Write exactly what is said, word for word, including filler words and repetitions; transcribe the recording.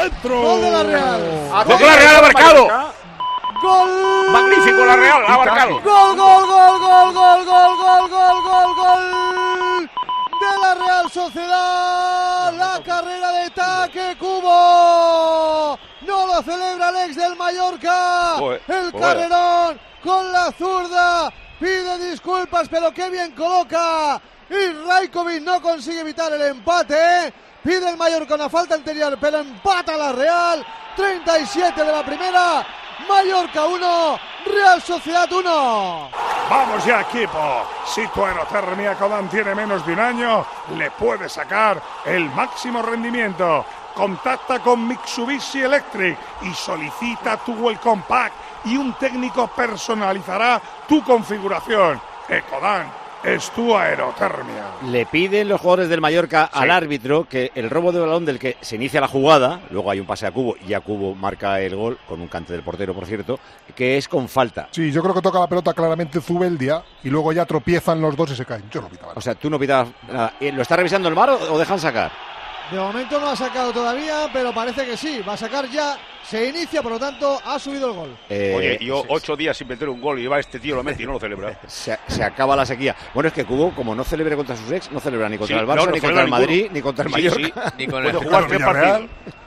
¡Dentro! Gol de la Real. ¡Gol la Real ha marcado! ¡Gol! ¡Magnífico la Real! ¡Ha marcado! ¡Gol, gol, gol, gol, gol, gol, gol, gol, gol, gol! De la Real Sociedad, la carrera de Taque Cubo. No lo celebra el ex del Mallorca. Joder, el joder. carrerón con la zurda. Pide disculpas, pero qué bien coloca. Y Rajkovic no consigue evitar el empate. Pide el Mallorca una falta anterior, pero empata la Real. treinta y siete de la primera. Mallorca uno, Real Sociedad uno. Vamos ya, equipo. Si tu aerotermia Codan tiene menos de un año, le puedes sacar el máximo rendimiento. Contacta con Mitsubishi Electric y solicita tu Welcome Pack y un técnico personalizará tu configuración. Ecodan es tu aerotermia. Le piden los jugadores del Mallorca sí. al árbitro que el robo de balón del que se inicia la jugada, luego hay un pase a Cubo y a Cubo marca el gol, con un cante del portero, por cierto, que es con falta. Sí, yo creo que toca la pelota claramente Zubeldia y luego ya tropiezan los dos y se caen. Yo no pitaba. O sea, tú no pitabas nada. ¿Lo está revisando el V A R o dejan sacar? De momento no ha sacado todavía, pero parece que sí, va a sacar ya, se inicia, por lo tanto ha subido el gol. Eh, Oye, yo ocho días sin meter un gol y va este tío lo mete y no lo celebra. Se, se acaba la sequía. Bueno, es que Cubo, como no celebre contra sus ex, no celebra ni contra sí, el Barça, no, no ni contra el ninguno. Madrid, ni contra el sí, Mallorca. Sí, ni con el jugar tres partidos.